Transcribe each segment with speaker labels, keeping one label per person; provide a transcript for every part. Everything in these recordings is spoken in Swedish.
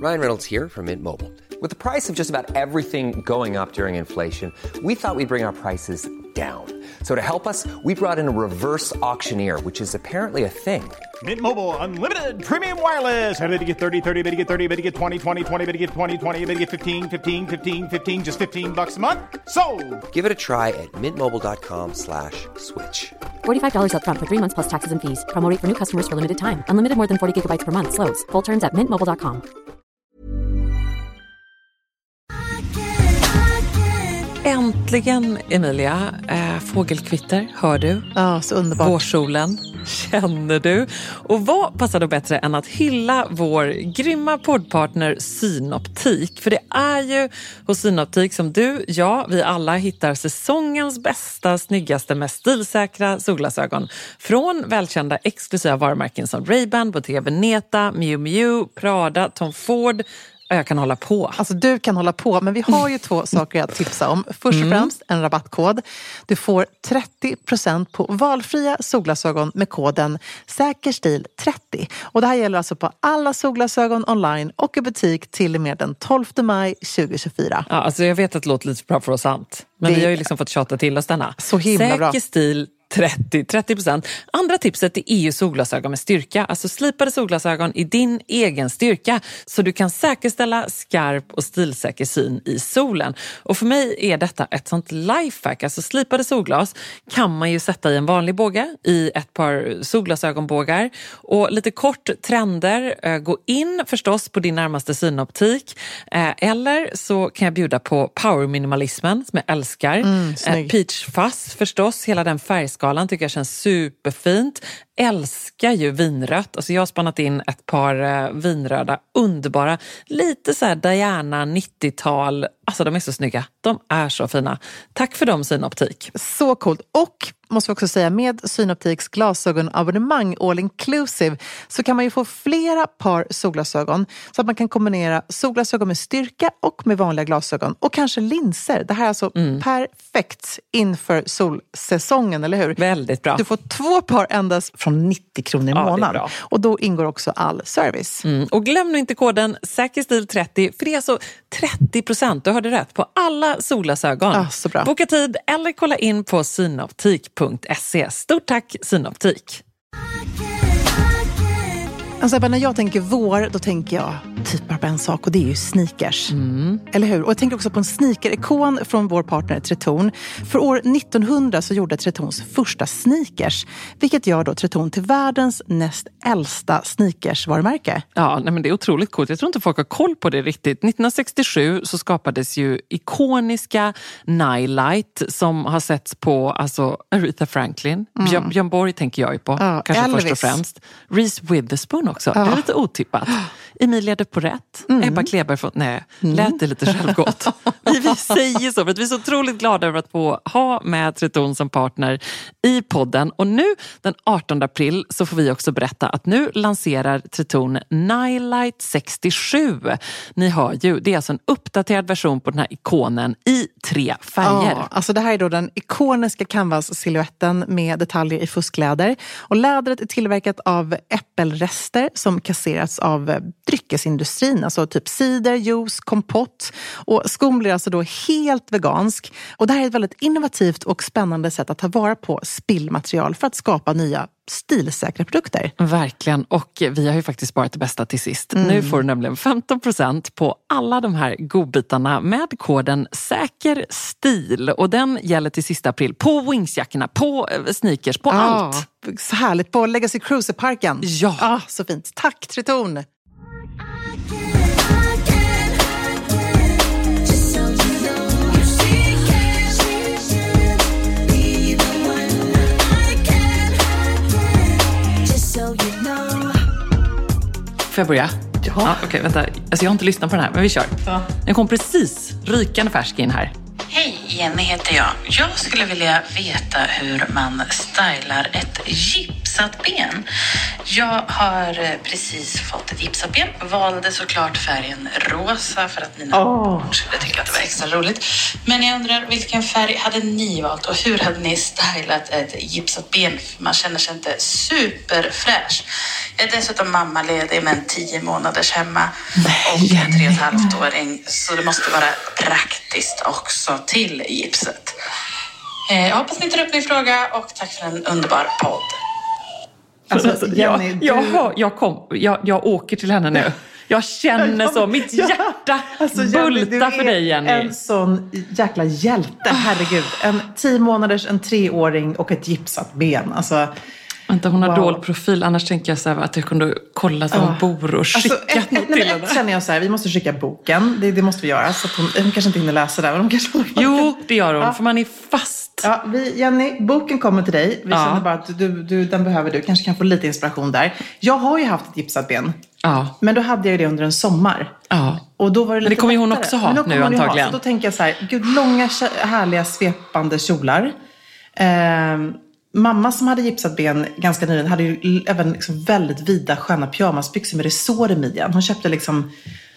Speaker 1: Ryan Reynolds here from Mint Mobile. With the price of just about everything going up during inflation, we thought we'd bring our prices down. So to help us, we brought in a reverse auctioneer, which is apparently a thing.
Speaker 2: Mint Mobile Unlimited Premium Wireless. How to get 30, 30, bit to get 30, bit to get 20, 20, 20, bit to get 20, 20, bit to get 15, 15, 15, 15, just $15 a month? Sold!
Speaker 1: Give it a try at mintmobile.com/switch.
Speaker 3: $45 up front for 3 months plus taxes and fees. Promo rate for new customers for limited time. Unlimited more than 40 gigabytes per month. Slows full terms at mintmobile.com.
Speaker 4: Äntligen, Emilia. Fågelkvitter, hör du?
Speaker 5: Ja, så underbart.
Speaker 4: Vårsolen, känner du? Och vad passar då bättre än att hylla vår grymma poddpartner Synoptik? För det är ju hos Synoptik som du, vi alla hittar säsongens bästa, snyggaste, mest stilsäkra solglasögon. Från välkända exklusiva varumärken som Ray-Ban, Bottega Veneta, Miu Miu, Prada, Tom Ford. Jag kan hålla på.
Speaker 5: Alltså du kan hålla på, men vi har ju 2 saker att tipsa om. Först och främst en rabattkod. Du får 30% på valfria solglasögon med koden SÄKERSTIL30. Och det här gäller alltså på alla solglasögon online och i butik till och med den 12 maj 2024.
Speaker 4: Ja, alltså jag vet att det låter lite bra för oss sant. Men vi har ju liksom fått tjata till oss denna.
Speaker 5: Så himla bra.
Speaker 4: Säker stil 30%. Andra tipset är EU solglasögon med styrka. Alltså slipade solglasögon i din egen styrka. Så du kan säkerställa skarp och stilsäker syn i solen. Och för mig är detta ett sånt lifehack. Alltså slipade solglas kan man ju sätta i en vanlig båge. I ett par solglasögonbågar. Och lite kort trender. Gå in förstås på din närmaste synoptik. Eller så kan jag bjuda på power-minimalismen som jag älskar. Peach fuzz förstås. Hela den färgskalan tycker jag känns superfint. Älskar ju vinrött. Alltså jag har spannat in ett par vinröda, underbara. Lite så här Diana 90-tal. Alltså de är så snygga. De är så fina. Tack för dem, Synoptik.
Speaker 5: Så coolt. Och måste vi också säga, med Synoptiks glasögonabonnemang all inclusive så kan man ju få flera par solglasögon så att man kan kombinera solglasögon med styrka och med vanliga glasögon och kanske linser. Det här är alltså perfekt inför solsäsongen, eller hur?
Speaker 4: Väldigt bra.
Speaker 5: Du får 2 par endast från 90 kronor i månaden. Och då ingår också all service.
Speaker 4: Och glöm nu inte koden SÄKERSTIL30 för det är alltså 30%, du hörde rätt, på alla solglasögon.
Speaker 5: Så bra.
Speaker 4: Boka tid eller kolla in på synoptik.se. Stort tack Synoptik.
Speaker 5: Alltså när jag tänker vår, då tänker jag typ bara på en sak och det är ju sneakers. Eller hur? Och jag tänker också på en sneaker-ikon från vår partner Tretorn. För år 1900 så gjorde Tretorns första sneakers, vilket gör då Tretorn till världens näst äldsta sneakers-varumärke.
Speaker 4: Ja, nej, men det är otroligt coolt. Jag tror inte folk har koll på det riktigt. 1967 så skapades ju ikoniska Nightlight som har setts på alltså Aretha Franklin. Björn Borg tänker jag ju på. Kanske
Speaker 5: Elvis.
Speaker 4: först och främst. Reese Witherspoon också. Det är lite otippat. Emilia de Porrett. Ebba Kleber från... Nej, lät det lite självgott. Vi säger så för att vi är så otroligt glada över att få ha med Tretorn som partner i podden. Och nu den 18 april så får vi också berätta att nu lanserar Tretorn Nightlight 67. Ni hör ju, det är alltså en uppdaterad version på den här ikonen i 3 färger.
Speaker 5: Ja, alltså det här är då den ikoniska canvas-silhuetten med detaljer i fuskläder. Och lädret är tillverkat av äppelrester som kasserats av dryckesindustrin, alltså typ cider, juice, kompott. Och skon blir alltså då helt vegansk. Och det här är ett väldigt innovativt och spännande sätt att ta vara på spillmaterial för att skapa nya stilsäkra produkter.
Speaker 4: Verkligen, och vi har ju faktiskt sparat det bästa till sist. Nu får du nämligen 15% på alla de här godbitarna med koden SÄKERSTIL. Och den gäller till sista april på Wingsjackorna, på sneakers, på allt.
Speaker 5: Så härligt, på Legacy Cruiser-parken.
Speaker 4: Ja.
Speaker 5: Så fint. Tack Tretorn!
Speaker 4: Får jag börja? Ja. Okej, vänta. Alltså jag har inte lyssnat på den här, men vi kör. Ja. Den kom precis rykande färsk in här.
Speaker 6: Hej, Jenny heter jag. Jag skulle vilja veta hur man stylar ett gips gipsat ben. Jag har precis fått ett gipsat ben. Valde såklart färgen rosa för att mina barn skulle tycka att det var extra roligt. Men jag undrar, vilken färg hade ni valt och hur hade ni stylat ett gipsat ben? Man känner sig inte superfräsch. Jag är dessutom mammaledig med en 10 månaders hemma och en 3,5-åring. Så det måste vara praktiskt också till gipset. Jag hoppas ni tar upp min fråga och tack för en underbar podd.
Speaker 4: Alltså, Jenny, jag åker till henne nu. Jag känner så, mitt hjärta bultar för dig, Jenny.
Speaker 5: En sån jäkla hjälte, herregud. En 10 månaders, en 3-åring och ett gipsat ben. Alltså,
Speaker 4: vänta, hon har dold profil. Annars tänker jag så här att jag kunde kolla att hon bor och skicka till henne.
Speaker 5: Känner jag så här, vi måste skicka boken. Det måste vi göra. Så att hon kanske inte hinner läsa där. Men
Speaker 4: Jo, det gör hon. För man är fast.
Speaker 5: Ja, Jenny, boken kommer till dig. Vi känner bara att den behöver du. Kanske kan få lite inspiration där. Jag har ju haft ett gipsat ben.
Speaker 4: Ja.
Speaker 5: Men då hade jag det under en sommar.
Speaker 4: Ja.
Speaker 5: Och då var det lite
Speaker 4: men det kommer ju hon
Speaker 5: lättare.
Speaker 4: också ha nu antagligen.
Speaker 5: Så då tänker jag så här, gud, långa, härliga, svepande kjolar. Mamma som hade gipsat ben ganska nyligen hade ju även liksom väldigt vida sköna pyjamasbyxor med resår i midjan. Hon köpte liksom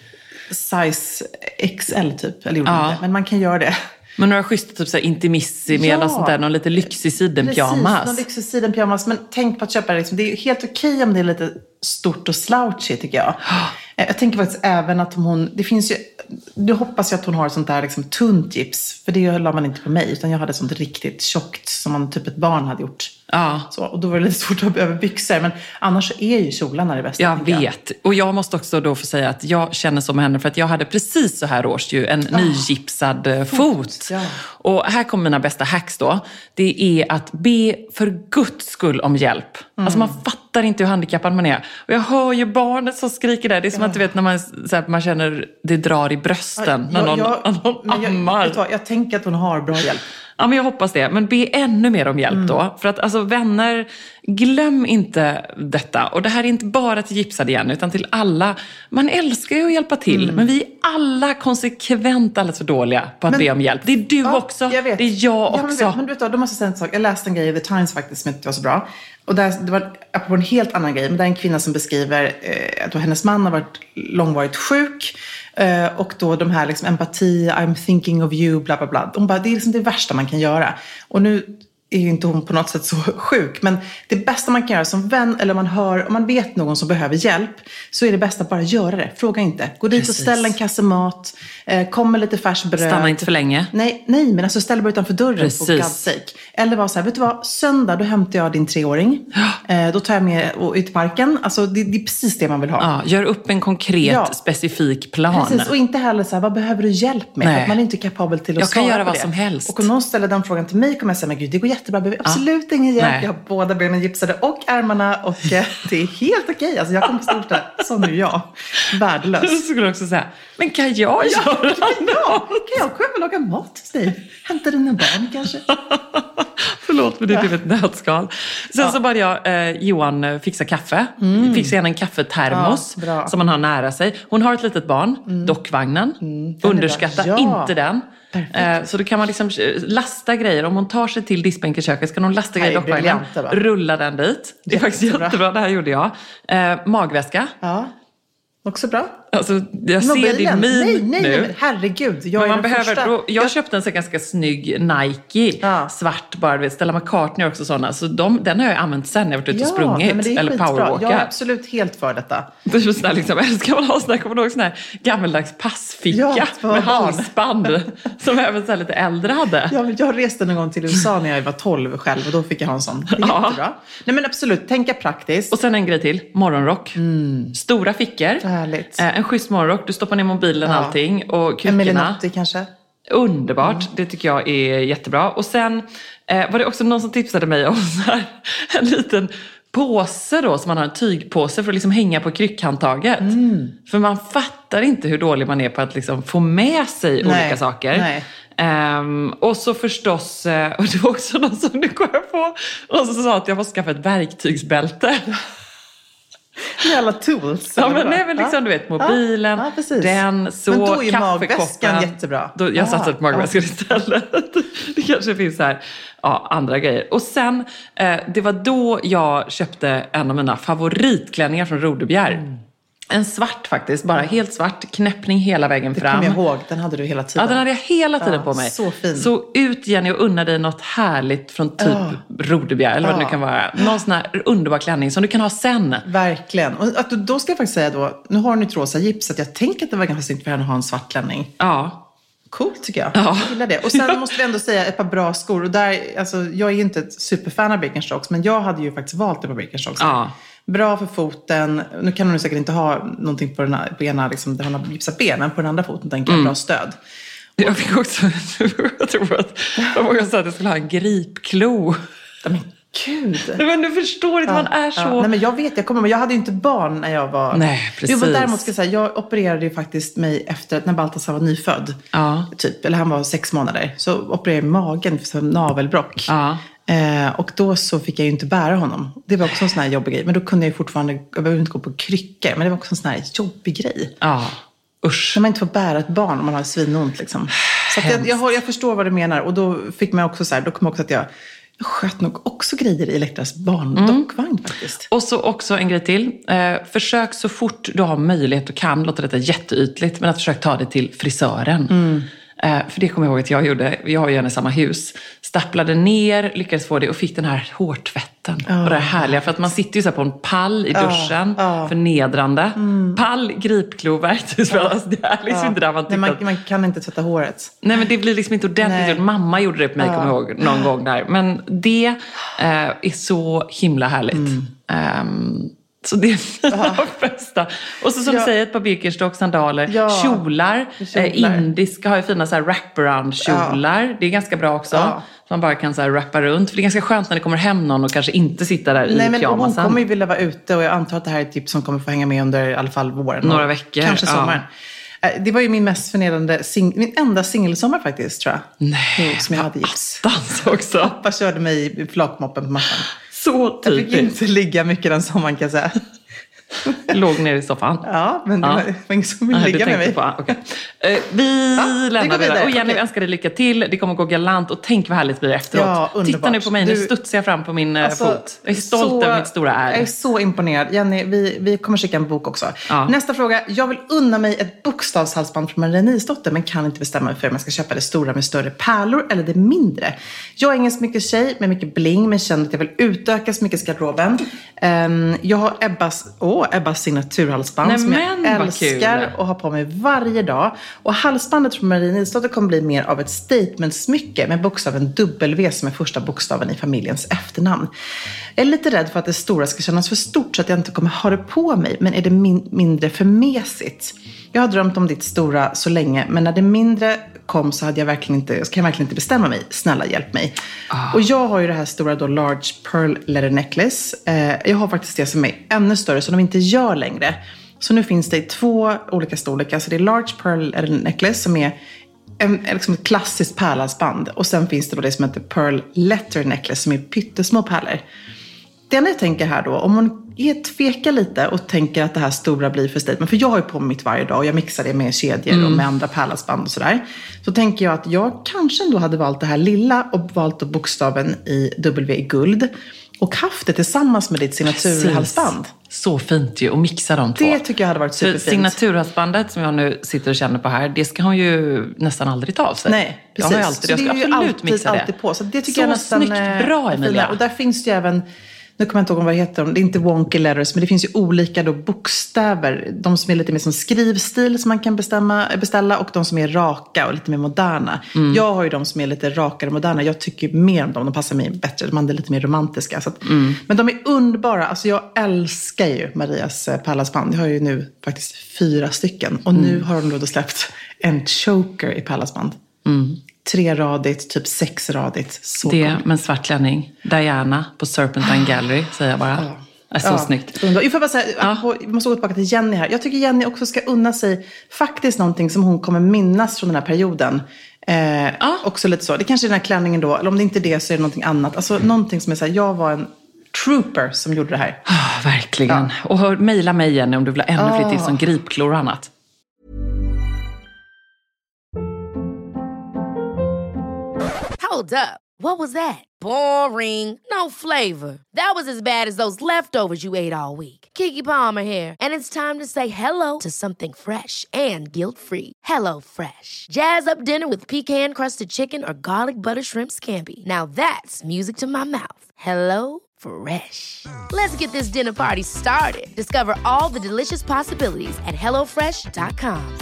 Speaker 5: size XL typ, eller gjorde inte, men man kan göra det.
Speaker 4: Men några schyssta typ så här intimissi med något sånt där, någon lite lyxig sidenpyjamas.
Speaker 5: Precis, någon lyxig sidenpyjamas. Men tänk på att köpa det liksom, det är helt okej om det är lite stort och slouchy tycker jag. Jag tänker faktiskt även att det finns ju, du hoppas ju att hon har sånt där liksom tunt gips. För det la man inte på mig, utan jag hade sånt riktigt tjockt som man typ ett barn hade gjort.
Speaker 4: Ja.
Speaker 5: Så, och då var det lite svårt att hoppa över byxor. Men annars så är ju kjolarna det bästa.
Speaker 4: Jag vet. Och jag måste också då få säga att jag känner som henne. För att jag hade precis så här års ju en nygipsad fot. Ja. Och här kommer mina bästa hacks då. Det är att be för Guds skull om hjälp. Alltså man fattar inte hur handikappad man är. Och jag hör ju barnet som skriker där. Det är som att du vet när man känner det drar i brösten. När någon ammar.
Speaker 5: Jag tänker att hon har bra hjälp.
Speaker 4: Ja, men jag hoppas det. Men be ännu mer om hjälp då. För att alltså vänner, glöm inte detta. Och det här är inte bara till gipsade igen, utan till alla. Man älskar ju att hjälpa till. Men vi är alla konsekvent alldeles för dåliga på att be om hjälp. Det är du också.
Speaker 5: Jag vet.
Speaker 4: Det är jag också.
Speaker 5: Men du vet vad, då måste jag säga en sak. Jag läste en grej i The Times faktiskt som inte var så bra. Och det var på en helt annan grej. Men det är en kvinna som beskriver att hennes man har varit långvarigt sjuk. Och då de här liksom empati, I'm thinking of you, bla bla bla. Hon bara, det är liksom det värsta man kan göra. Och nu är ju inte hon på något sätt så sjuk. Men det bästa man kan göra som vän, eller om man vet någon som behöver hjälp, så är det bästa att bara göra det. Fråga inte. Gå dit och ställ en kasse mat. Kom med lite färskt bröd.
Speaker 4: Stanna inte för länge.
Speaker 5: Nej, men alltså ställ bara utanför dörren på God's sake. Eller bara så här, vet du vad? Söndag, då hämtar jag din 3-åring. Då tar jag med ut i parken. Alltså det är precis det man vill ha.
Speaker 4: Ja, gör upp en konkret, specifik plan.
Speaker 5: Precis, och inte heller så här, vad behöver du hjälp med? För att man är inte kapabel till att svara på det.
Speaker 4: Jag kan göra vad som helst.
Speaker 5: Och om någon ställer den frågan till mig kommer jag säga, men gud, det går jättebra. Jag behöver absolut ingen hjälp. Jag har båda benen gipsade och ärmarna. Och det är helt okej. Alltså jag kommer stå där, så nu jag. Värdelös.
Speaker 4: Du skulle också säga, men kan jag göra det?
Speaker 5: Kan jag komma och laga mat hos dig? Hämta dina barn kanske?
Speaker 4: Förlåt, men det är ett nötskal. Sen så började jag Johan fixa kaffe. Fixa gärna en kaffetermos som man har nära sig. Hon har ett litet barn, dockvagnen. Underskatta inte den. Så då kan man liksom lasta grejer. Om hon tar sig till diskbänken i köket ska hon lasta grejer i dockvagnen. Rulla den dit. Det är faktiskt jättebra, det här gjorde jag. Magväska.
Speaker 5: Ja. Också bra.
Speaker 4: Alltså, jag ser din min
Speaker 5: nej,
Speaker 4: nu.
Speaker 5: Men herregud.
Speaker 4: Jag köpte en så ganska snygg Nike. Svart bara. Stella McCartney också sådana. Så den har jag använt sen när jag varit ute och sprungit. Eller powerwalkat.
Speaker 5: Jag är absolut helt för detta.
Speaker 4: Det är så liksom, ska man ha sån här, kommer du ihåg sån här gammeldags passficka med halsband som även så lite äldre hade.
Speaker 5: Jag reste någon gång till USA när jag var 12 själv och då fick jag ha en sån. Det är jättebra. Nej men absolut, tänka praktiskt.
Speaker 4: Och sen en grej till, morgonrock. Stora fickor.
Speaker 5: Härligt.
Speaker 4: En schysst morgonrock, du stoppar ner mobilen och allting. Och kukorna.
Speaker 5: En Melinotti kanske.
Speaker 4: Underbart, det tycker jag är jättebra. Och sen var det också någon som tipsade mig om så här, en liten påse då, som man har en tygpåse för att liksom hänga på kryckhandtaget. För man fattar inte hur dålig man är på att liksom få med sig olika saker.
Speaker 5: Nej.
Speaker 4: Och så förstås, och det var också någon som nu går jag på, och så sa att jag måste skaffa ett verktygsbälte.
Speaker 5: Med alla tools.
Speaker 4: Ja, men nej, men liksom, du vet, mobilen, den, så,
Speaker 5: men då är
Speaker 4: kaffekoppen.
Speaker 5: magväskan jättebra.
Speaker 4: Jag satsar på magväskan istället. Det kanske finns så här, andra grejer. Och sen, det var då jag köpte en av mina favoritklänningar från Rodebjer. En svart faktiskt, bara helt svart, knäppning hela vägen fram.
Speaker 5: Det kommer jag ihåg, den hade du hela tiden.
Speaker 4: Ja, den hade jag hela tiden på mig.
Speaker 5: Så fin.
Speaker 4: Så ut Jenny och unna dig något härligt från typ Rodebjer, eller vad det nu kan vara. Någon sån här underbar klänning som du kan ha sen.
Speaker 5: Verkligen. Och att då ska jag faktiskt säga då, nu har ni ett rosa gips, att jag tänker att det var ganska snyggt för henne att ha en svart klänning.
Speaker 4: Ja.
Speaker 5: Coolt tycker jag. Jag gillar det. Och sen måste vi ändå säga ett par bra skor. Och där, alltså, jag är ju inte ett superfan av Birkenstocks, men jag hade ju faktiskt valt ett par Birkenstocks.
Speaker 4: Ja.
Speaker 5: Bra för foten. Nu kan hon säkert inte ha någonting på ena liksom, där hon har gipsat benen. På den andra foten tänker jag bra stöd.
Speaker 4: Jag fick också, jag tror att jag vågade säga att jag skulle ha en gripklo.
Speaker 5: Men gud.
Speaker 4: Men du förstår inte, man är så...
Speaker 5: Nej, men jag vet, men jag hade ju inte barn när jag var...
Speaker 4: Nej, precis.
Speaker 5: Jo, men däremot ska jag säga, jag opererade ju faktiskt mig efter när Baltasar var nyfödd.
Speaker 4: Ja.
Speaker 5: Typ, eller han var 6 månader. Så opererade jag magen för navelbrock.
Speaker 4: Ja.
Speaker 5: Och då så fick jag ju inte bära honom. Det var också en sån här jobbig grej. Men då kunde jag ju fortfarande, jag behövde inte gå på kryckor. Men det var också en sån här jobbig grej.
Speaker 4: Ja, usch.
Speaker 5: När man inte får bära ett barn om man har svinont liksom. Så att jag förstår vad du menar. Och då fick man också så här, då kom också att jag sköt nog också grejer i Elektras barndockvagn faktiskt.
Speaker 4: Och så också en grej till. Försök så fort du har möjlighet och kan, låta detta jätteytligt, men att försök ta det till frisören. För det kommer jag ihåg att jag gjorde. Vi har ju henne i samma hus. Stapplade ner, lyckades få det och fick den här hårtvätten. Och det här härliga, för att man sitter ju så här på en pall i duschen. Förnedrande. Pall, gripklo, verktygsspel. Alltså, det är liksom inte där man tycker
Speaker 5: att... man kan inte tvätta håret.
Speaker 4: Nej, men det blir liksom inte ordentligt. Mamma gjorde det på mig, kommer jag ihåg, någon gång där. Men det är så himla härligt. Så det är mina bästa. Och så som du säger, ett par Birkenstock, sandaler, kjolar. Indiska har ju fina så här wraparound-kjolar. Det är ganska bra också. Man bara kan så här wrappa runt. För det är ganska skönt när det kommer hem någon och kanske inte sitta där i pyjamasen.
Speaker 5: Hon kommer ju vilja vara ute och jag antar att det här är ett tips som kommer få hänga med under i alla fall våren.
Speaker 4: Några veckor.
Speaker 5: Kanske sommaren. Det var ju min mest förnedrande, min enda singelsommar faktiskt, tror jag.
Speaker 4: Nej,
Speaker 5: som jag hade gips.
Speaker 4: Också.
Speaker 5: Pappa körde mig i flakmoppen på mattan.
Speaker 4: Så typiskt.
Speaker 5: Jag fick inte ligga mycket den sommaren, kan jag säga.
Speaker 4: Låg ner i soffan.
Speaker 5: Ja, men det var ingen som ville ligga med mig.
Speaker 4: Okay. Vi lämnar det där. Och Jenny, önskar dig lycka till. Det kommer gå galant. Och tänk vad härligt blir det efteråt.
Speaker 5: Ja,
Speaker 4: titta nu på mig. Nu studsar jag fram på min fot. Jag är stolt över mitt stora ärr.
Speaker 5: Jag är så imponerad. Jenny, vi kommer skicka en bok också. Nästa fråga. Jag vill unna mig ett bokstavshalsband från Maria Nisdotter, men kan inte bestämma mig för om jag ska köpa det stora med större pärlor eller det mindre. Jag är ingen smycketjej med mycket bling, men känner att jag vill utöka smyckesgarderoben. Jag har Ebbas signaturhalsband som jag älskar och har på mig varje dag. Och halsbandet från Maria Nisdotter kommer bli mer av ett statementsmycke med bokstaven W som är första bokstaven i familjens efternamn. Jag är lite rädd för att det stora ska kännas för stort så att jag inte kommer ha det på mig, men är det mindre för mesigt? Jag har drömt om ditt stora så länge, men när det mindre kom så hade jag verkligen inte bestämma mig. Snälla, hjälp mig. Och jag har ju det här stora då, large pearl leather necklace. Jag har faktiskt det som är ännu större, som de inte gör längre. Så nu finns det 2 olika storlekar. Så det är large pearl leather necklace som är liksom ett klassiskt pärlhalsband. Och sen finns det då det som heter pearl letter necklace som är pyttesmå pärlor. Det enda jag tänker här då, om man tvekar lite och tänker att det här stora blir för statement, för jag har ju på mig mitt varje dag och jag mixar det med kedjor och med andra pärlhalsband och sådär. Så tänker jag att jag kanske ändå hade valt det här lilla och valt bokstaven i W i guld och haft det tillsammans med ditt signaturhalsband.
Speaker 4: Så fint ju, och mixa de 2.
Speaker 5: Det tycker jag hade varit superfint.
Speaker 4: För signaturhalsbandet som jag nu sitter och känner på här, det ska hon ju nästan aldrig ta av sig.
Speaker 5: Nej, precis.
Speaker 4: Jag ska absolut mixa det.
Speaker 5: Alltid på. Så det tycker jag nästan
Speaker 4: snyggt, bra Emilia.
Speaker 5: Och där finns det ju även, nu kommer jag inte ihåg vad det heter, det är inte wonky letters, men det finns ju olika då bokstäver. De som är lite mer som skrivstil som man kan beställa och de som är raka och lite mer moderna. Jag har ju de som är lite rakare och moderna. Jag tycker mer om dem, de passar mig bättre. De är lite mer romantiska. Så att, men de är underbara. Alltså jag älskar ju Marias pärlhalsband. Jag har ju nu faktiskt 4 stycken. Och nu har hon då släppt en choker i pärlhalsband. 3-radigt, typ 6-radigt. Så
Speaker 4: det med en svart klänning. Diana på Serpentine Gallery, säger jag bara. Så snyggt.
Speaker 5: Jag får bara säga, vi måste gå tillbaka till Jenny här. Jag tycker Jenny också ska unna sig faktiskt någonting som hon kommer minnas från den här perioden. Också lite så. Det kanske är den här klänningen då. Eller om det inte är det så är det någonting annat. Alltså någonting som är så här, jag var en trooper som gjorde det här.
Speaker 7: Verkligen. Ja. Och mejla mig igen om du vill ha ännu fler tips som gripklor och annat.
Speaker 8: Hold up. What was that? Boring. No flavor. That was as bad as those leftovers you ate all week. Keke Palmer here. And it's time to say hello to something fresh and guilt-free. Hello Fresh. Jazz up dinner with pecan-crusted chicken or garlic butter shrimp scampi. Now that's music to my mouth. Hello Fresh. Let's get this dinner party started. Discover all the delicious possibilities at hellofresh.com.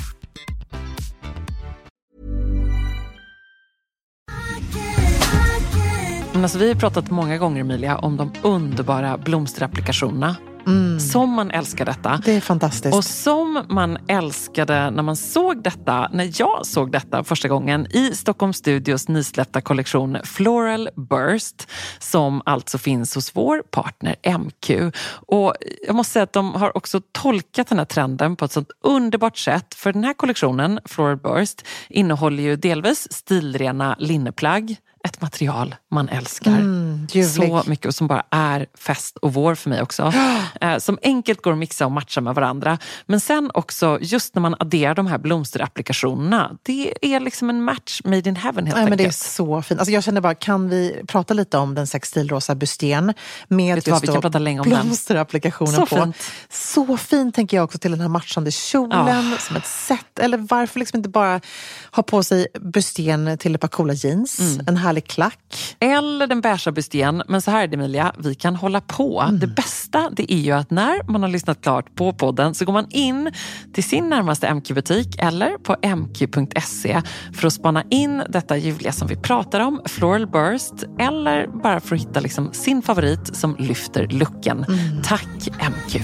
Speaker 4: Alltså, vi har pratat många gånger, Emilia, om de underbara blomsterapplikationerna. Som man älskar detta.
Speaker 5: Det är fantastiskt.
Speaker 4: Och som man älskade när man såg detta, när jag såg detta första gången i Stockholm Studios nysläppta kollektion Floral Burst, som alltså finns hos vår partner MQ. Och jag måste säga att de har också tolkat den här trenden på ett sånt underbart sätt. För den här kollektionen, Floral Burst, innehåller ju delvis stilrena linneplagg. Ett material man älskar så mycket och som bara är fest och vår för mig också. Som enkelt går att mixa och matcha med varandra. Men sen också, just när man adderar de här blomsterapplikationerna, det är liksom en match made in heaven helt enkelt.
Speaker 5: Men det är så fint. Alltså jag känner bara, kan vi prata lite om den sextilrosa busten med
Speaker 4: just vi kan prata länge om
Speaker 5: blomsterapplikationen så på. Fint. Så fint tänker jag också till den här matchande kjolen som ett sätt. Eller varför liksom inte bara ha på sig busten till ett par coola jeans, en härlig klack.
Speaker 4: Eller den beiga busten. Men så här är det, Emilia, vi kan hålla på. Det bästa, det är ju att när man har lyssnat klart på podden så går man in till sin närmaste MQ-butik eller på mq.se för att spana in detta ljuvliga som vi pratar om, Floral Burst, eller bara för att hitta liksom sin favorit som lyfter looken. Tack MQ!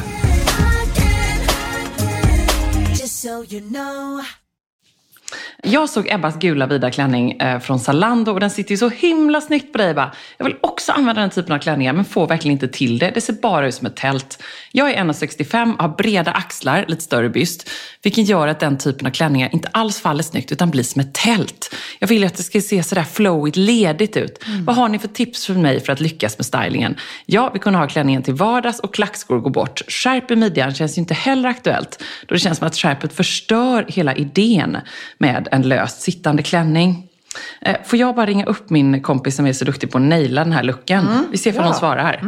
Speaker 7: Jag såg Ebbas gula vida klänning från Zalando och den sitter ju så himla snyggt på dig, Ebba. Jag vill också använda den typen av klänningar men får verkligen inte till det. Det ser bara ut som ett tält. Jag är 1,65, har breda axlar, lite större byst, vilket gör att den typen av klänningar inte alls faller snyggt utan blir som ett tält. Jag vill att det ska se sådär flowigt, ledigt ut. Vad har ni för tips för mig för att lyckas med stylingen? Ja, vi kunde ha klänningen till vardags och klackskor går bort. Skärp i midjan känns ju inte heller aktuellt, då det känns som att skärpet förstör hela idén med en löst sittande klänning. Får jag bara ringa upp min kompis som är så duktig på att naila den här looken? Vi ser för någon svarar här.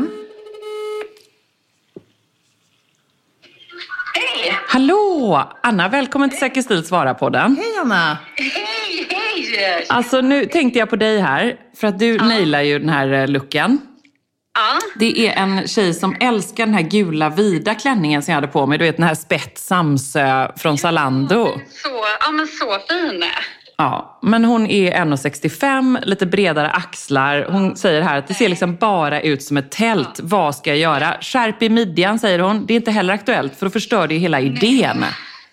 Speaker 6: Hej!
Speaker 7: Hallå! Anna, välkommen till Säker Stil Svara-podden.
Speaker 5: Hej Anna!
Speaker 6: Hej!
Speaker 7: Alltså nu tänkte jag på dig här, för att du nailar ju den här looken.
Speaker 6: Ja.
Speaker 7: Det är en tjej som älskar den här gula vida klänningen som jag hade på mig. Du vet den här spett Samsö från Zalando.
Speaker 6: Så fin.
Speaker 7: Ja, men hon är 1,65, lite bredare axlar. Hon säger här att det ser liksom bara ut som ett tält. Vad ska jag göra? Skärp i midjan, säger hon. Det är inte heller aktuellt, för då förstör det ju hela idén.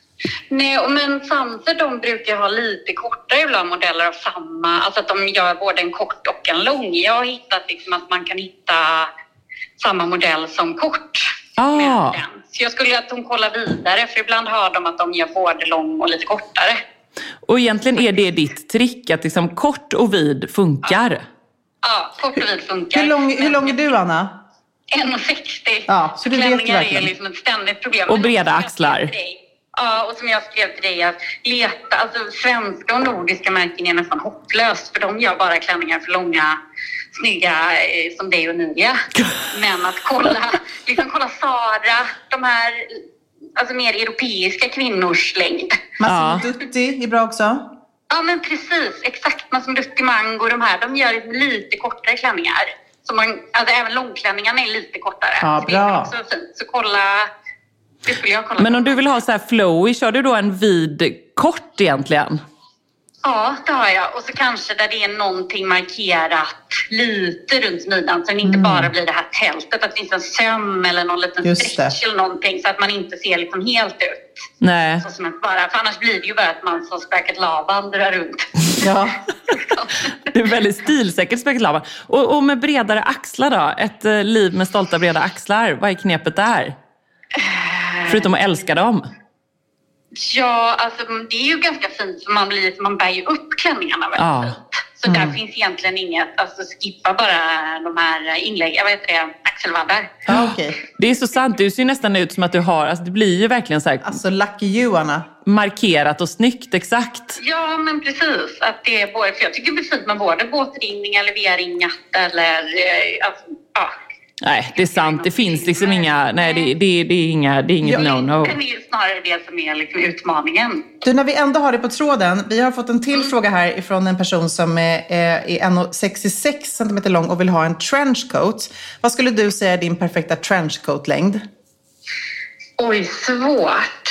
Speaker 6: Nej, men Samsö, de brukar ha lite kortare ibland modeller av samma. Alltså att de gör både en kort och en lång. Jag har hittat liksom att man kan hitta samma modell som kort med den. Så jag skulle att hon kollar vidare, för ibland har de att de gör både lång och lite kortare.
Speaker 7: Och egentligen är det ditt trick, att liksom kort och vid funkar.
Speaker 6: Ja, kort och vid funkar.
Speaker 5: Hur lång är du, Anna?
Speaker 6: 1,60.
Speaker 5: Ja, så du vet
Speaker 6: klänningar
Speaker 5: verkligen.
Speaker 6: är liksom ett ständigt problem.
Speaker 7: Och breda axlar.
Speaker 6: Ja, och som jag skrev till dig, att leta, alltså svenska och nordiska märken är nästan hopplöst, för de gör bara klänningar för långa, snygga som dig och Emilia. Men att kolla Sara, de här alltså mer europeiska kvinnors längd.
Speaker 5: Massimo Dutti är bra också.
Speaker 6: Ja, men precis, exakt. Massimo Dutti, Mango, de gör lite kortare klänningar. Så alltså även långklänningarna är lite kortare.
Speaker 5: Ja,
Speaker 6: så
Speaker 5: bra.
Speaker 6: det är också fint. Så det skulle jag kolla.
Speaker 7: Men om du vill ha så här flowy, kör du då en vid kort egentligen?
Speaker 6: Ja, det har jag. Och så kanske där det är någonting markerat lite runt midjan, så det inte bara blir det här tältet, att det finns en söm eller någon liten stretch eller någonting, så att man inte ser liksom helt ut.
Speaker 7: Nej.
Speaker 6: Så som ett bara, för annars blir det ju bara att man som Späket Laban drar runt.
Speaker 5: Ja.
Speaker 7: Det är väldigt stilsäkert Späket Laban. Och med bredare axlar då? Ett liv med stolta breda axlar. Vad är knepet där? Förutom att älska dem.
Speaker 6: Ja, alltså det är ju ganska fint, för man bär ju upp klänningarna väldigt fint. Så
Speaker 9: Så där finns egentligen inget, alltså skippa bara de här inläggen, vad heter det, axelvaddar.
Speaker 5: Okay.
Speaker 4: Det är så sant, du ser nästan ut som att du har, alltså det blir ju verkligen så här,
Speaker 5: alltså lucky you, Anna.
Speaker 4: Markerat och snyggt, exakt.
Speaker 9: Ja, men precis. Att det är både, för jag tycker det är fint med både båtringning eller V-ringat eller, alltså, ja.
Speaker 4: Nej, det är sant. Det finns liksom inga... Nej, det är inget no-no.
Speaker 9: Det är snarare det som är liksom utmaningen.
Speaker 5: Du, när vi ändå har det på tråden. Vi har fått en till fråga här ifrån en person som är 1,66 cm lång och vill ha en trenchcoat. Vad skulle du säga är din perfekta trenchcoat-längd?
Speaker 9: Oj, svårt.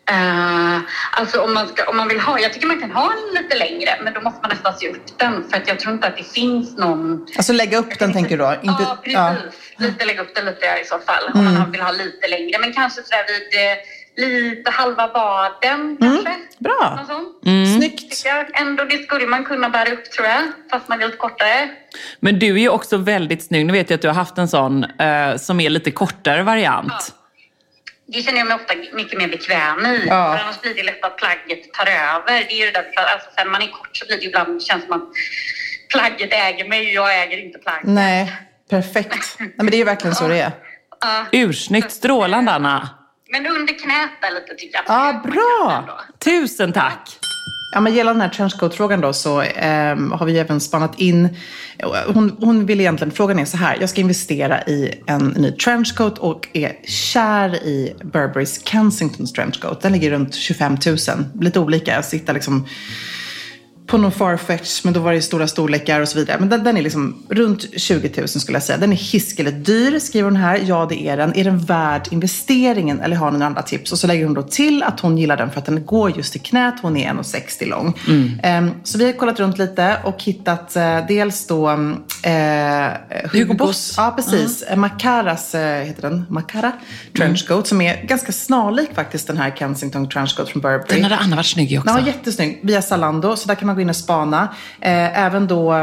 Speaker 9: Alltså om man vill ha, jag tycker man kan ha en lite längre, men då måste man nästan se upp den, för att jag tror inte att det finns någon...
Speaker 5: Alltså lägga upp den tänker du då? Inte,
Speaker 9: ja, precis. Ja. Lite lägga upp den lite i så fall, om man vill ha lite längre, men kanske sådär vid lite halva vaden kanske.
Speaker 5: Bra. Snyggt.
Speaker 9: Ändå det skulle man kunna bära upp, tror jag, fast man är lite kortare.
Speaker 4: Men du är ju också väldigt snygg. Nu vet jag att du har haft en sån som är lite kortare variant.
Speaker 9: Ja. Det känner jag mig ofta mycket mer bekväm i. För annars blir det lätt att plagget tar över. Det är ju det där, alltså sen när man är kort så blir det ibland, känns som att plagget äger mig och jag äger inte plagget.
Speaker 5: Nej, perfekt. Nej, men det är ju verkligen så det är.
Speaker 4: Ursnyggt, strålande, Anna.
Speaker 9: Men under knät där lite tycker jag.
Speaker 5: Ja, bra.
Speaker 4: Tusen tack.
Speaker 5: Ja, men gällande den här trenchcoat-frågan då så har vi även spannat in. Hon vill egentligen, frågan är så här. Jag ska investera i en ny trenchcoat och är kär i Burberrys Kensingtons trenchcoat. Den ligger runt 25 000. Lite olika. Jag sitter liksom på någon Farfetch, men då var det stora storlekar och så vidare. Men den är liksom runt 20 000 skulle jag säga. Den är hiskeligt dyr, skriver hon här. Ja, det är den. Är den värd investeringen eller har några andra tips? Och så lägger hon då till att hon gillar den för att den går just i knät. Hon är 1,60 lång. Så vi har kollat runt lite och hittat dels då
Speaker 4: Hugo Boss.
Speaker 5: Ja, precis. Macaras heter den. Macara trenchcoat som är ganska snarlik faktiskt den här Kensington trenchcoat från Burberry.
Speaker 4: Den hade Anna varit snygg också.
Speaker 5: Ja, jättesnygg. Via Zalando. Så där kan man gå in och spana. Även då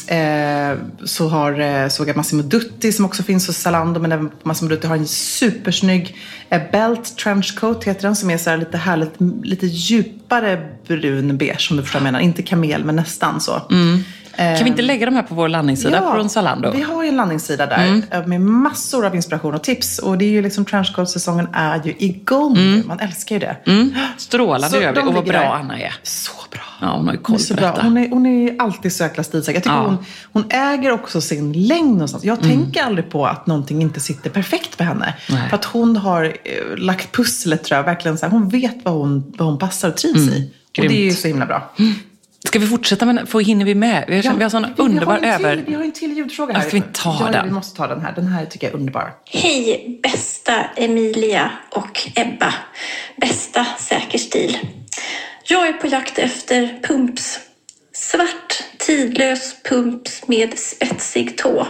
Speaker 5: såg jag Massimo Dutti som också finns hos Zalando, men även Massimo Dutti har en supersnygg belt trenchcoat heter den, som är så här lite härligt, lite djupare brun beige, som du förstår menar. Inte kamel, men nästan så.
Speaker 4: Kan vi inte lägga de här på vår landningssida från Zalando?
Speaker 5: Vi har ju en landningssida där med massor av inspiration och tips. Och det är ju liksom trenchcoat-säsongen är ju igång. Man älskar ju det.
Speaker 4: Strålande gör vi. Och vad bra Anna är.
Speaker 5: Så bra.
Speaker 4: Ja, hon har ju koll på detta.
Speaker 5: Hon är alltid så jäkla stilsäker. Jag tycker hon äger också sin längd någonstans. Jag tänker aldrig på att någonting inte sitter perfekt för henne. Nej. För att hon har lagt pusslet, tror jag. Verkligen så här, hon vet vad hon passar och trivs i. Och det är ju så himla bra.
Speaker 4: Ska vi fortsätta med hinner vi med? Vi har sån underbar
Speaker 5: Vi har en till ljudfråga här.
Speaker 4: Ska vi ta den?
Speaker 5: Vi måste ta den här. Den här tycker jag är underbar.
Speaker 10: Hej bästa Emilia och Ebba. Bästa säker stil. Jag är på jakt efter pumps. Svart, tidlös pumps med spetsig tå.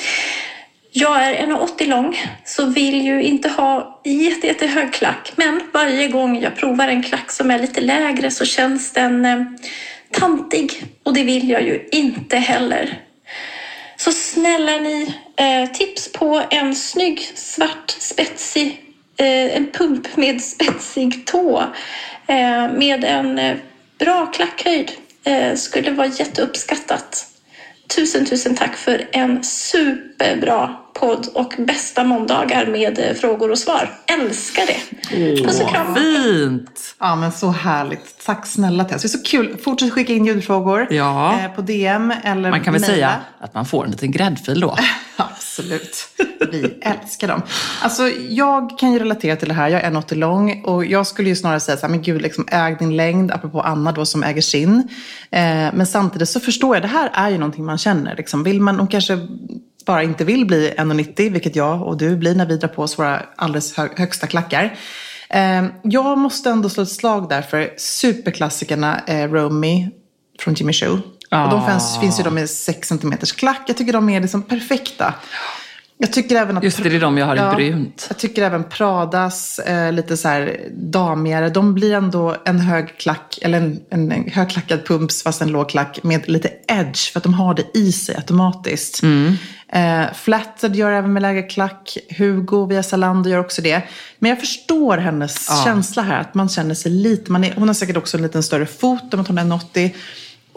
Speaker 10: Jag är 1,80 lång, så vill ju inte ha jättehög klack. Men varje gång jag provar en klack som är lite lägre så känns den tantig. Och det vill jag ju inte heller. Så snälla ni, tips på en snygg, svart, spetsig, en pump med spetsig tå. Med en bra klackhöjd. Skulle vara jätteuppskattat. Tusen tack för en superbra podd och bästa måndagar med frågor och svar. Älskar det. Puss och kram.
Speaker 4: Fint!
Speaker 5: Ja, men så härligt. Tack snälla Tess. Det är så kul. Fortsätt skicka in ljudfrågor på DM eller
Speaker 4: man kan väl säga att man får en liten gräddfil då.
Speaker 5: Absolut. Vi älskar dem. Alltså, jag kan ju relatera till det här. Jag är 1,80 lång och jag skulle ju snarare säga så här, men gud, liksom, äg din längd, apropå Anna då som äger sin. Men samtidigt så förstår jag, det här är ju någonting man känner. Liksom. Vill man, och kanske bara inte vill bli 1,90, vilket jag och du blir när vi drar på oss våra alldeles högsta klackar. Jag måste ändå slå ett slag där för superklassikerna Romy från Jimmy Choo. Och de finns ju de med 6 cm klack. Jag tycker de är liksom perfekta. Jag tycker även att...
Speaker 4: Just det är de jag har i brunt.
Speaker 5: Jag tycker även Pradas, lite så här damigare, de blir ändå en hög klack, eller en högklackad pumps fast en låg klack med lite edge, för att de har det i sig automatiskt. Flattered gör även med lägre klack. Hugo via Zalando gör också det. Men jag förstår hennes känsla här, att man känner sig lite... Hon har säkert också en liten större fot om att hon är 1,80.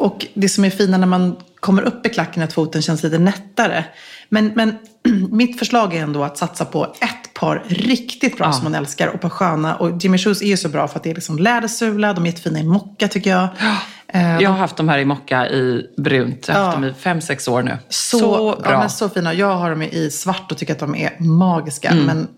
Speaker 5: Och det som är fina när man kommer upp i klacken att foten känns lite nättare. Men mitt förslag är ändå att satsa på ett par riktigt bra som man älskar och på sköna. Och Jimmy Choos är ju så bra för att det är liksom lädersula, de är jättefina i mocka tycker jag.
Speaker 7: Jag har haft de här i mocka i brunt. Jag har haft dem i 5-6 år nu.
Speaker 5: Så bra. Ja, men så fina. Jag har dem i svart och tycker att de är magiska.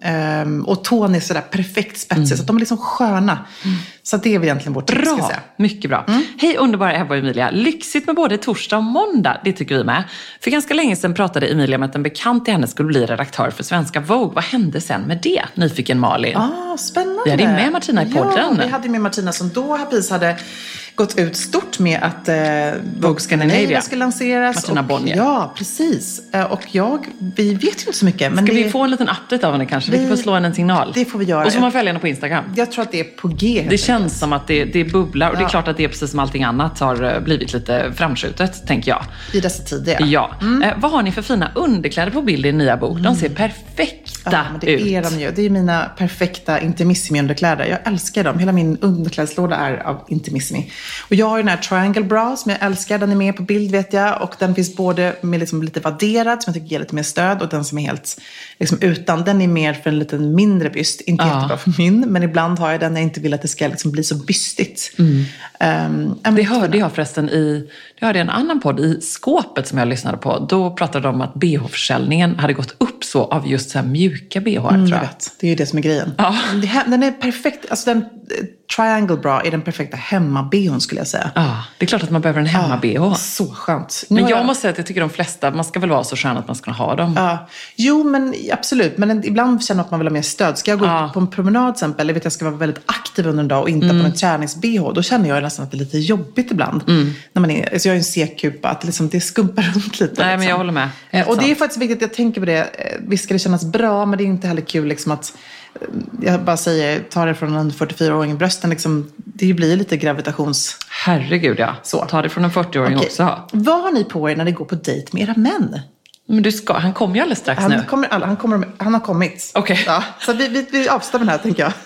Speaker 5: Och tån är sådär perfekt spetsiga. Så att de är liksom sköna. Så det är väl egentligen vårt tips, ska jag säga.
Speaker 7: Mycket bra. Hej underbara Ebba och Emilia. Lyxigt med både torsdag och måndag. Det tycker vi med. För ganska länge sedan pratade Emilia med att en bekant till henne skulle bli redaktör för Svenska Vogue. Vad hände sen med det? Nyfiken Malin.
Speaker 5: Spännande.
Speaker 7: Vi hade med Martina i podden.
Speaker 5: Ja, vi hade med Martina som då hade gått ut stort med att Vogue Scandinavia skulle lanseras.
Speaker 7: Martina Bonnier.
Speaker 5: Ja, precis. Och vi vet ju inte så mycket. Men
Speaker 7: ska vi få en liten update av henne kanske? Vi får slå en signal.
Speaker 5: Det får vi göra.
Speaker 7: Och så får man följa henne på Instagram.
Speaker 5: Jag tror att det är på G.
Speaker 7: Det känns som att det bubblar. Och det är klart att det är precis som allting annat har blivit lite framskjutet, tänker jag.
Speaker 5: I dessa tider.
Speaker 7: Ja. Vad har ni för fina underkläder på bild i din nya bok? De ser perfekta
Speaker 5: men det
Speaker 7: ut.
Speaker 5: Är de ju. Det är mina perfekta Intimissimi-underkläder. Jag älskar dem. Hela min underklädslåda är av Intimissimi. Och jag har ju den här Triangle Bra som jag älskar. Den är med på bild vet jag. Och den finns både med liksom lite vadderad som jag tycker ger lite mer stöd. Och den som är helt liksom utan. Den är mer för en liten mindre byst. Inte jättebra för min. Men ibland har jag den när jag inte vill att det ska liksom bli så bystigt.
Speaker 7: Det hörde jag förresten det hörde en annan podd i Skåpet som jag lyssnade på. Då pratade de om att BH-försäljningen hade gått upp så av just så här mjuka BH, tror jag.
Speaker 5: Det är ju det som är grejen.
Speaker 7: Ja.
Speaker 5: Den är perfekt. Alltså den Triangle Bra är den perfekta hemma-BHn skulle jag säga.
Speaker 7: Ja, det är klart att man behöver en hemma-BH.
Speaker 5: Så skönt.
Speaker 7: Men jag måste säga att jag tycker de flesta, man ska väl vara så skön att man ska ha dem.
Speaker 5: Ja. Jo, men absolut. Men ibland känner jag att man vill ha mer stöd. Ska jag gå ut på en promenad till exempel, jag vet att jag ska vara väldigt aktiv under en dag och inte på en tränings-BH, då känner jag nästan att det är lite jobbigt ibland. När man är, alltså jag är en C-kupa, att liksom det skumpar runt lite.
Speaker 7: Nej, men jag håller med.
Speaker 5: Och det är faktiskt viktigt, jag tänker på det. Visst ska det kännas bra, men det är inte heller kul liksom att jag bara säger, ta det från en 44-åring i brösten liksom, det blir lite gravitations...
Speaker 7: Herregud, ja. Så. Ta det från en 40-åring också.
Speaker 5: Vad har ni på er när ni går på dejt med era män?
Speaker 7: Men han kommer ju alldeles strax nu.
Speaker 5: Han har kommit.
Speaker 7: Okej.
Speaker 5: Ja, så vi avslutar den här, tänker jag.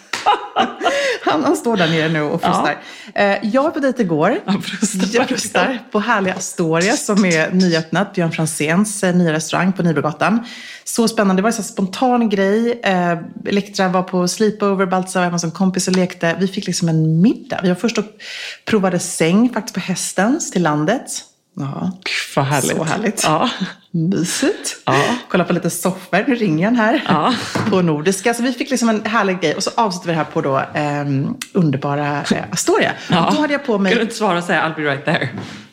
Speaker 5: Han står där nere nu och frustar. Jag var på dejt igår. Jag frustar på härliga Astoria som är nyöppnat. Björn Franzéns nya restaurang på Nybrogatan. Så spännande. Det var en så spontan grej. Elektra var på sleepover. Baltzar var hemma som kompis och lekte. Vi fick liksom en middag. Vi var först och provade säng faktiskt på Hästens till landet. Ja,
Speaker 7: vad härligt.
Speaker 5: Så härligt.
Speaker 7: Ja.
Speaker 5: Mysigt. Ja. Kolla på lite soffor. Nu ringer han här. På Nordiska. Så vi fick liksom en härlig grej. Och så avslutar vi det här på då underbara Astoria.
Speaker 7: Ja.
Speaker 5: Då hade jag på mig...
Speaker 7: Kan du inte svara och säga I'll be right there?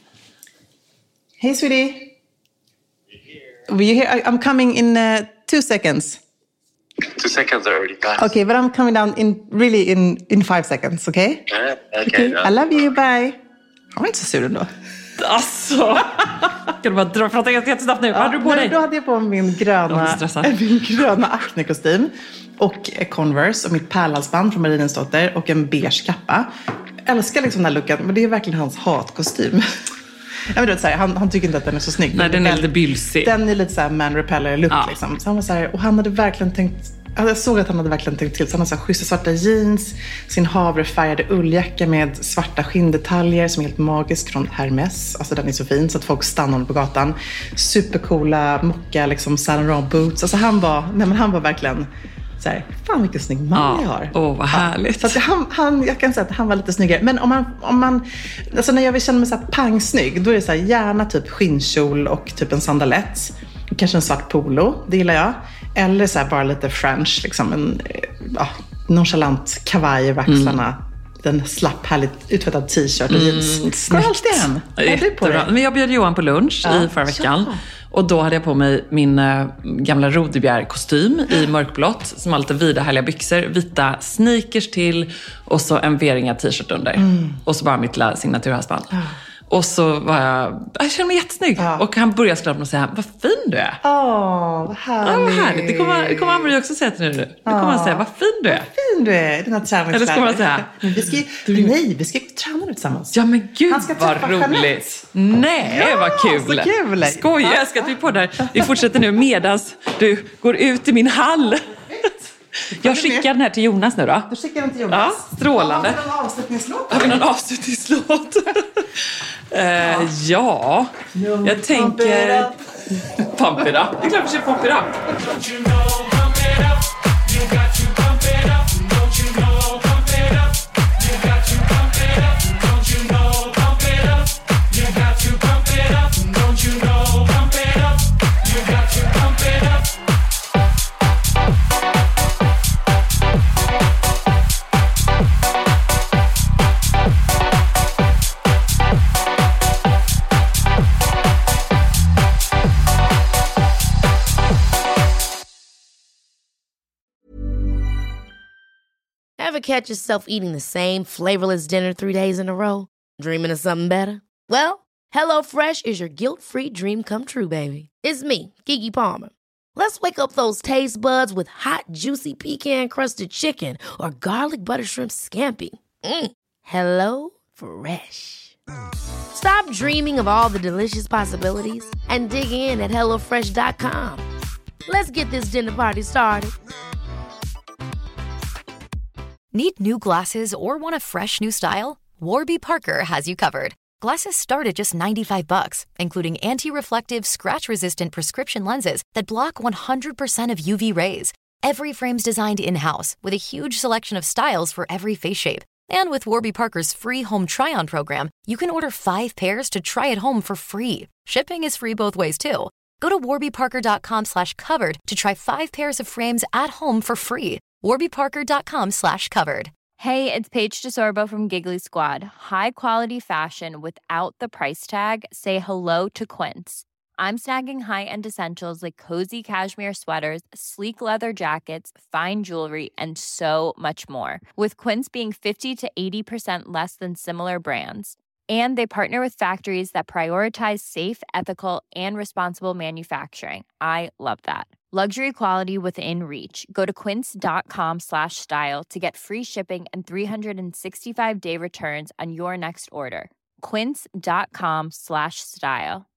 Speaker 5: Hey sweetie. We're here. I'm coming in 2 seconds.
Speaker 11: 2 seconds already passed.
Speaker 5: Okay, but I'm coming down in 5 seconds, okay?
Speaker 11: Okay.
Speaker 5: I love you, bye. Jag var inte så sur ändå.
Speaker 7: Alltså, kan du bara prata jättesnabbt nu? Vad hade du på dig?
Speaker 5: Då hade jag på min gröna Acne-kostym och Converse och mitt pärlhalsband från Marinensdotter och en beige kappa. Jag älskar liksom den här looken, men det är verkligen hans hatkostym. Jag vet, så här, han tycker inte att den är så snygg.
Speaker 7: Nej, den är lite bylsig.
Speaker 5: Den är lite så här man repeller look liksom. Så han var så här, och han hade verkligen tänkt... Jag såg att han hade verkligen tänkt till. Så han hade så här schyssta svarta jeans, sin havrefärgade ulljacka med svarta skinndetaljer som är helt magisk från Hermes. Alltså den är så fin så att folk stannar honom på gatan. Supercoola mocka liksom Saint Laurent boots. Alltså han var verkligen så här, fan vilken snygg man jag har.
Speaker 7: Vad härligt.
Speaker 5: Så att jag kan säga att han var lite snyggare. Men om man alltså när jag vill känna mig så här pangsnygg, då är det så här, gärna typ skinnkjol och typ en sandalett. Kanske en svart polo, det gillar jag. Eller så här bara lite French, liksom en nonchalant kavaj över axlarna. Den slapp härligt utvättad t-shirt och jeans. Går alltid hem. Är du på det?
Speaker 7: Men jag bjöd Johan på lunch i förra veckan. Och då hade jag på mig min gamla Rodebjer-kostym i mörkblått. Som har lite vida härliga byxor. Vita sneakers till. Och så en V-ringad t-shirt under. Och så bara mitt lilla signaturhalsband. Och så var jag kände mig jättesnygg. Och han började skratta och säga, vad fin du är.
Speaker 5: Vad härligt.
Speaker 7: Vad härligt. Det kommer Ann-Marie också säga till nu. Nu kommer han säga, vad fin du är.
Speaker 5: Vad fin du är, den här träningsläget.
Speaker 7: Eller ska man säga,
Speaker 5: vi ska träna nu tillsammans.
Speaker 7: Ja men gud vad roligt. Nej, vad kul.
Speaker 5: Så kul.
Speaker 7: Skoja, jag ska ta på där. Vi fortsätter nu medans du går ut i min hall. Jag skickar den här till Jonas nu då.
Speaker 5: Du skickar den till Jonas.
Speaker 7: Ja, strålande.
Speaker 5: Har vi någon avslutningslåt?
Speaker 7: Har vi någon avslutningslåt? Ja, jag tänker... Pump it up. Det är klart vi kör Pump it up. Don't you know, pump it up. You got to pump it up. Don't you know, pump it up. You got to pump it up. Don't you know, pump it up. You got to pump it up. Don't you know, pump it up. You got to pump it up.
Speaker 8: Ever catch yourself eating the same flavorless dinner 3 days in a row? Dreaming of something better? Well, HelloFresh is your guilt-free dream come true, baby. It's me, Keke Palmer. Let's wake up those taste buds with hot, juicy pecan-crusted chicken or garlic butter shrimp scampi. Hello Fresh. Stop dreaming of all the delicious possibilities and dig in at HelloFresh.com. Let's get this dinner party started.
Speaker 12: Need new glasses or want a fresh new style? Warby Parker has you covered. Glasses start at just $95, including anti-reflective, scratch-resistant prescription lenses that block 100% of UV rays. Every frame's designed in-house with a huge selection of styles for every face shape. And with Warby Parker's free home try-on program, you can order 5 pairs to try at home for free. Shipping is free both ways, too. Go to warbyparker.com/covered to try 5 pairs of frames at home for free. warbyparker.com/covered.
Speaker 13: Hey, it's Paige DeSorbo from Giggly Squad. High quality fashion without the price tag. Say hello to Quince. I'm snagging high-end essentials like cozy cashmere sweaters, sleek leather jackets, fine jewelry, and so much more. With Quince being 50 to 80% less than similar brands. And they partner with factories that prioritize safe, ethical, and responsible manufacturing. I love that. Luxury quality within reach. Go to quince.com/style to get free shipping and 365-day returns on your next order. Quince.com/style.